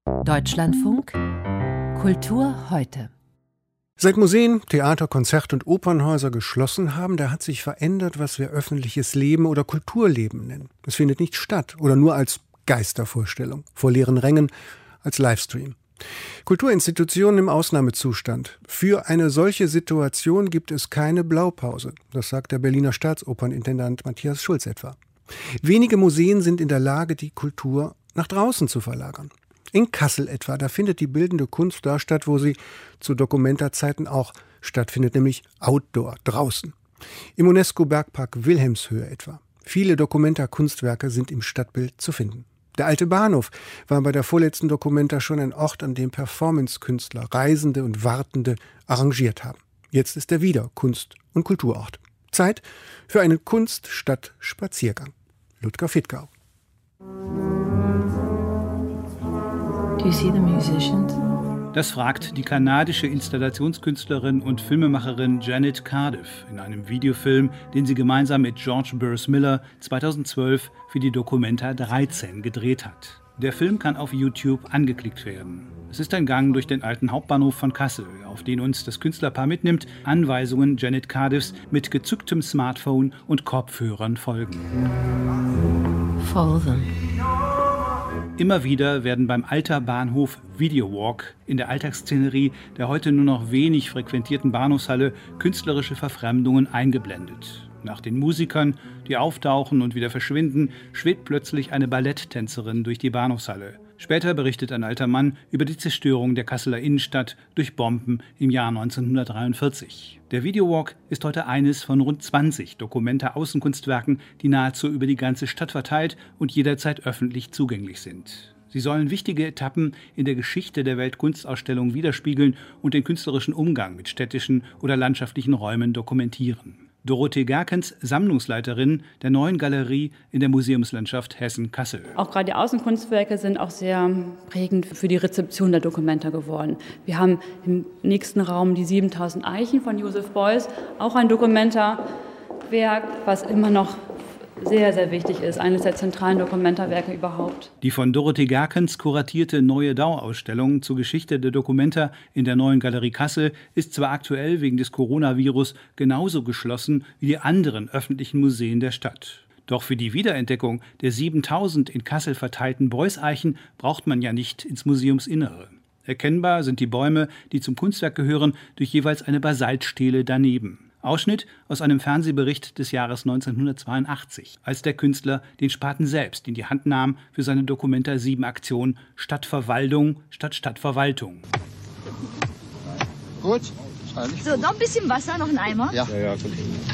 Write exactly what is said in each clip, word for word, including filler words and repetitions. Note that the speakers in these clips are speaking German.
Deutschlandfunk Kultur heute. Seit Museen, Theater, Konzert- und Opernhäuser geschlossen haben, da hat sich verändert, was wir öffentliches Leben oder Kulturleben nennen. Es findet nicht statt oder nur als Geistervorstellung, vor leeren Rängen, als Livestream. Kulturinstitutionen im Ausnahmezustand. Für eine solche Situation gibt es keine Blaupause. Das sagt der Berliner Staatsopernintendant Matthias Schulz etwa. Wenige Museen sind in der Lage, die Kultur nach draußen zu verlagern. In Kassel etwa, da findet die bildende Kunst da statt, wo sie zu Documenta-Zeiten auch stattfindet, nämlich outdoor, draußen. Im UNESCO-Bergpark Wilhelmshöhe etwa. Viele Documenta-Kunstwerke sind im Stadtbild zu finden. Der alte Bahnhof war bei der vorletzten Documenta schon ein Ort, an dem Performance-Künstler, Reisende und Wartende arrangiert haben. Jetzt ist er wieder Kunst- und Kulturort. Zeit für einen Kunst-Stadt-Spaziergang. Ludger Fittgau. Do you see the musicians? Das fragt die kanadische Installationskünstlerin und Filmemacherin Janet Cardiff in einem Videofilm, den sie gemeinsam mit George Burrs Miller zweitausendzwölf für die Documenta dreizehn gedreht hat. Der Film kann auf YouTube angeklickt werden. Es ist ein Gang durch den alten Hauptbahnhof von Kassel, auf den uns das Künstlerpaar mitnimmt. Anweisungen Janet Cardiffs mit gezücktem Smartphone und Kopfhörern folgen. Follow them. Immer wieder werden beim Alter Bahnhof Videowalk in der Alltagsszenerie der heute nur noch wenig frequentierten Bahnhofshalle künstlerische Verfremdungen eingeblendet. Nach den Musikern, die auftauchen und wieder verschwinden, schwebt plötzlich eine Balletttänzerin durch die Bahnhofshalle. Später berichtet ein alter Mann über die Zerstörung der Kasseler Innenstadt durch Bomben im Jahr neunzehnhundertdreiundvierzig. Der Videowalk ist heute eines von rund zwanzig Documenta-Außenkunstwerken, die nahezu über die ganze Stadt verteilt und jederzeit öffentlich zugänglich sind. Sie sollen wichtige Etappen in der Geschichte der Weltkunstausstellung widerspiegeln und den künstlerischen Umgang mit städtischen oder landschaftlichen Räumen dokumentieren. Dorothee Gerkens, Sammlungsleiterin der neuen Galerie in der Museumslandschaft Hessen-Kassel. Auch gerade die Außenkunstwerke sind auch sehr prägend für die Rezeption der Documenta geworden. Wir haben im nächsten Raum die siebentausend Eichen von Joseph Beuys, auch ein Documenta-Werk, was immer noch sehr, sehr wichtig ist, eines der zentralen Documenta-Werke überhaupt. Die von Dorothee Gerkens kuratierte neue Dauerausstellung zur Geschichte der Documenta in der neuen Galerie Kassel ist zwar aktuell wegen des Coronavirus genauso geschlossen wie die anderen öffentlichen Museen der Stadt. Doch für die Wiederentdeckung der siebentausend in Kassel verteilten Beuys-Eichen braucht man ja nicht ins Museumsinnere. Erkennbar sind die Bäume, die zum Kunstwerk gehören, durch jeweils eine Basaltstele daneben. Ausschnitt aus einem Fernsehbericht des Jahres neunzehnhundertzweiundachtzig, als der Künstler den Spaten selbst in die Hand nahm für seine Documenta sieben Aktion Stadtverwaltung statt Stadtverwaltung. Gut. So, noch ein bisschen Wasser, noch ein Eimer? Ja, ja, ja gut.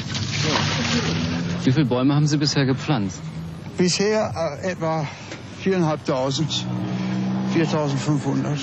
Wie viele Bäume haben Sie bisher gepflanzt? Bisher äh, etwa viertausendfünfhundert. viertausendfünfhundert.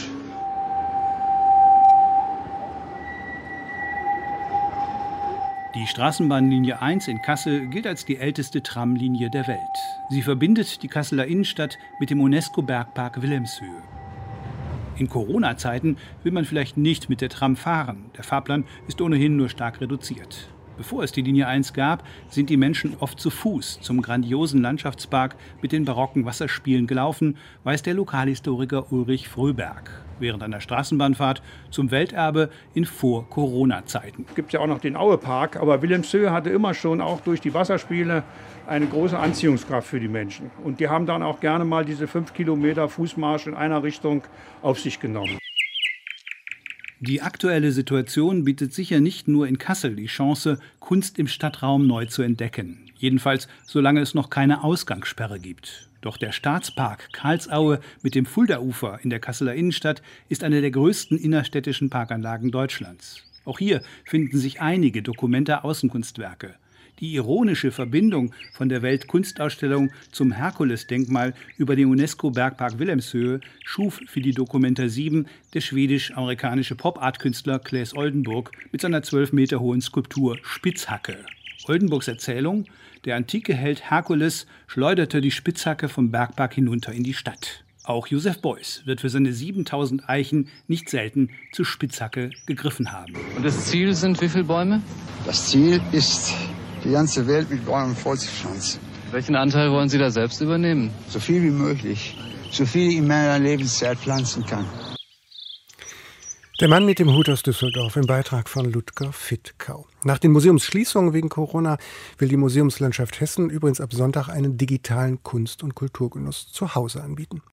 Die Straßenbahnlinie eins in Kassel gilt als die älteste Tramlinie der Welt. Sie verbindet die Kasseler Innenstadt mit dem UNESCO-Bergpark Wilhelmshöhe. In Corona-Zeiten will man vielleicht nicht mit der Tram fahren. Der Fahrplan ist ohnehin nur stark reduziert. Bevor es die Linie eins gab, sind die Menschen oft zu Fuß zum grandiosen Landschaftspark mit den barocken Wasserspielen gelaufen, weiß der Lokalhistoriker Ulrich Fröberg. Während einer Straßenbahnfahrt zum Welterbe in Vor-Corona-Zeiten. Es gibt ja auch noch den Aue-Park, aber Wilhelmshöhe hatte immer schon auch durch die Wasserspiele eine große Anziehungskraft für die Menschen. Und die haben dann auch gerne mal diese fünf Kilometer Fußmarsch in einer Richtung auf sich genommen. Die aktuelle Situation bietet sicher nicht nur in Kassel die Chance, Kunst im Stadtraum neu zu entdecken. Jedenfalls, solange es noch keine Ausgangssperre gibt. Doch der Staatspark Karlsaue mit dem Fulda-Ufer in der Kasseler Innenstadt ist eine der größten innerstädtischen Parkanlagen Deutschlands. Auch hier finden sich einige Documenta-Außenkunstwerke. Die ironische Verbindung von der Weltkunstausstellung zum Herkules-Denkmal über den UNESCO-Bergpark Wilhelmshöhe schuf für die Documenta sieben der schwedisch-amerikanische Pop-Art-Künstler Claes Oldenburg mit seiner zwölf Meter hohen Skulptur Spitzhacke. Oldenburgs Erzählung: Der antike Held Herkules schleuderte die Spitzhacke vom Bergpark hinunter in die Stadt. Auch Joseph Beuys wird für seine siebentausend Eichen nicht selten zur Spitzhacke gegriffen haben. Und das Ziel sind wie viele Bäume? Das Ziel ist, die ganze Welt mit Bäumen vollzupflanzen. Welchen Anteil wollen Sie da selbst übernehmen? So viel wie möglich. so viel ich in meiner Lebenszeit pflanzen kann. Der Mann mit dem Hut aus Düsseldorf im Beitrag von Ludger Fittkau. Nach den Museumsschließungen wegen Corona will die Museumslandschaft Hessen übrigens ab Sonntag einen digitalen Kunst- und Kulturgenuss zu Hause anbieten.